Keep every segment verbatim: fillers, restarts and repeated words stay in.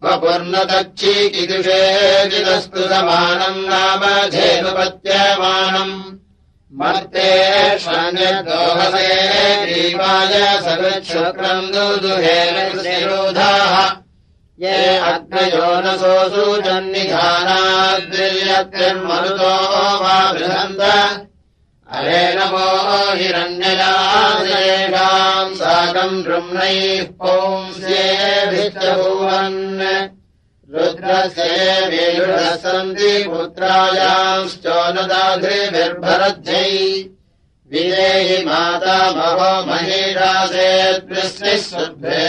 वपुर्नतच्छीकिदुषेदिदस्तु समानम् नाम धेनुपत्यमानम् मर्तेष्वन्यद्दोहसे दीपाय सकृच्छुक्रम् दुदुहेनकृतिरोधाः ये अग्नयो न सोऽसूचन्निधानाद्रियत्रिर्मरुतो वा बृहन्त अरे नमो हिरण्ययाम् साकम् द्रुम्नैः पुंस्येभिर्भुवन् रुद्रस्येभिरुढः सन्ति पुत्रायांश्चोनदाध्रिभिर्भरद्यै विदेहि माता महो महीषासेद्विस्निः सुभ्रे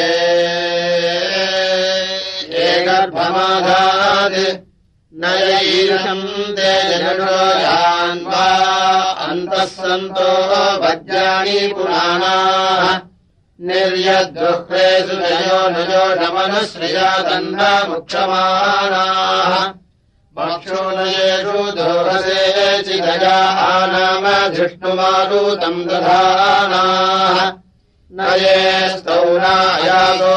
ये गर्भमाधात् नयैषम् ते जनुषोयान्वा अन्तः सन्तो वज्राणि पुराणाः निर्यद्रुह्रे सुजयो नजोषमनुश्रिया तन्नामुक्षमाणाः मक्षोनयेषु दोहसे चिदया नाम धृष्णुमारुतम् दधानाः न ये स्तौनायासो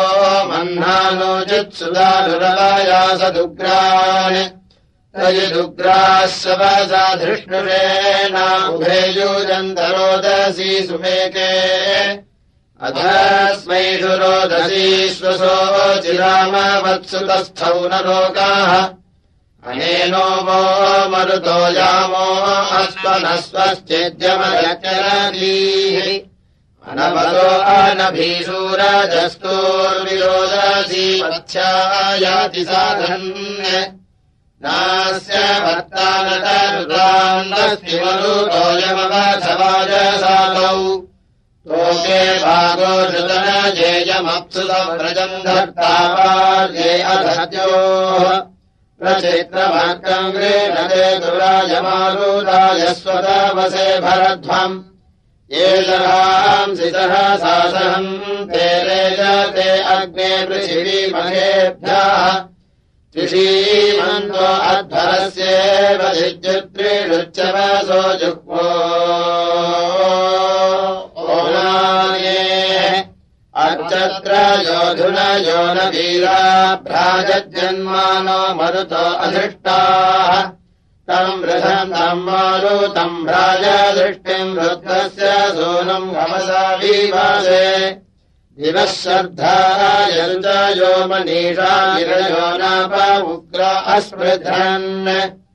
मह्नानोचित्सुदानुरवायासदुग्रान् तयिदुग्राः सवसा धृष्णुरेण उभे युजन्तरोदसी सुमेके अधस्मैषु रोदसी स्वसो चिरामवत्सुतस्थौ न लोकाः अनेनो वो मरुतो यामो अस्मनस्वश्चेद्यमयचरदीः अनवतो अनभीषूरजस्तोर्विरोदसी वत्स्यायाति साधन् नास्य वर्तानतरुदान्दस्ति मरुतोऽयमवधवाजसातौ तोके भागो ऋतनजेयमप्सुतव्रजम् धर्तावार्ये अधत्योः प्रचित्रमार्गम् गृह्णते दुरायमारुदाय स्वदावसे भरध्वम् ये जहांसि सहसासहम् ते रेजते अग्ने पृथिवीमहेभ्यः त्रिषीमन्तो अध्वरस्येव दिज्जुत्रिणुच्चवसो जुह्वो अर्चत्र योधुनयो न वीरा भ्राजन्मानो मरुतो अधृष्टाः तम् वृथम् तम् मारुतम् भ्राजदृष्टिम् रुद्रस्य सूनम् हमसा विवासे दिवः श्रद्धायन्तयो मनीषा गिरयो नाप उग्र अस्पृधन्